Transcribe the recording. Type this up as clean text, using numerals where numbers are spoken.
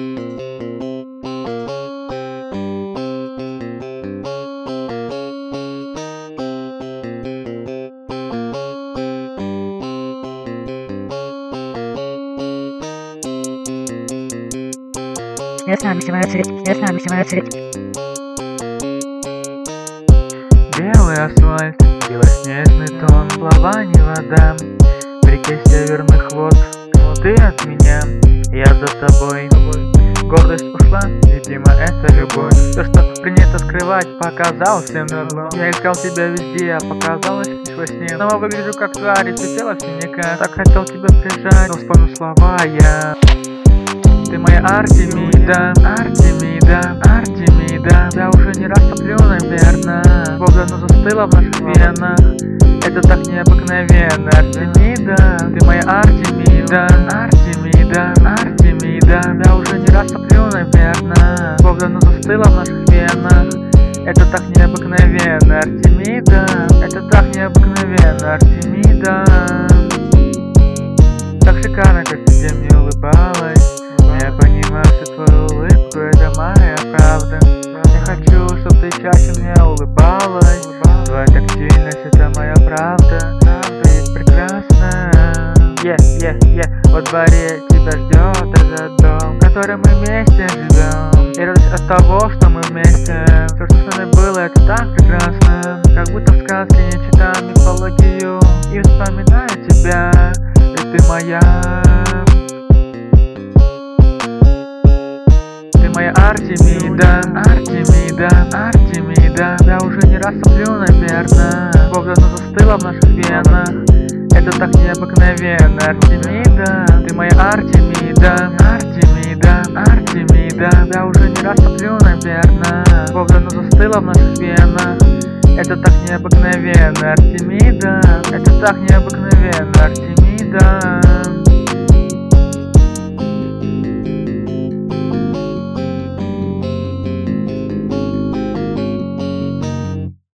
Я с нами моя очередь. Белый асфальт, белоснежный тон, плавание вода в реке северных вод. Ты от меня, я за тобой. Гордость ушла, видимо, это любовь. Все, что принято скрывать, показалось всем нагло. Я искал тебя везде, а показалось лишь во сне. Снова выгляжу как тварь, и все тело в синяках. Так хотел тебя прижать, но вспомнил слова я. Ты моя Артемида, Артемида, Артемида. Я уже не раз топлю, наверное. Любовь давно застыла в наших венах. Это так необыкновенно. Артемида, ты моя Артемида, Артемида, Артемида. Я уже не раз топлю, наверное. Любовь давно застыла в наших венах. Это так необыкновенно. Артемида, это так необыкновенно. Артемида, так шикарно, как тебе мне улыбалась. Я понимаю всю твою улыбку, это моя правда. Я хочу, чтобы ты чаще мне улыбалась. Твоя тактильность, это моя правда. Ты прекрасна. Во дворе тебя ждет этот дом, в котором мы вместе живем. И радость от того, что мы вместе. Все, что с нами было, это так прекрасно. Как будто в сказке не читаю мифологию и вспоминаю тебя, и ты моя. Моя Артемида, Артемида, Артемида. Я уже не раз топлю, наверное. Любовь давно застыла в наших венах. Это так необыкновенно. Артемида, ты моя Артемида, Артемида, Артемида. Я уже не раз топлю, наверное. Любовь давно застыла в наших венах. Это так необыкновенно. Артемида, это так необыкновенно.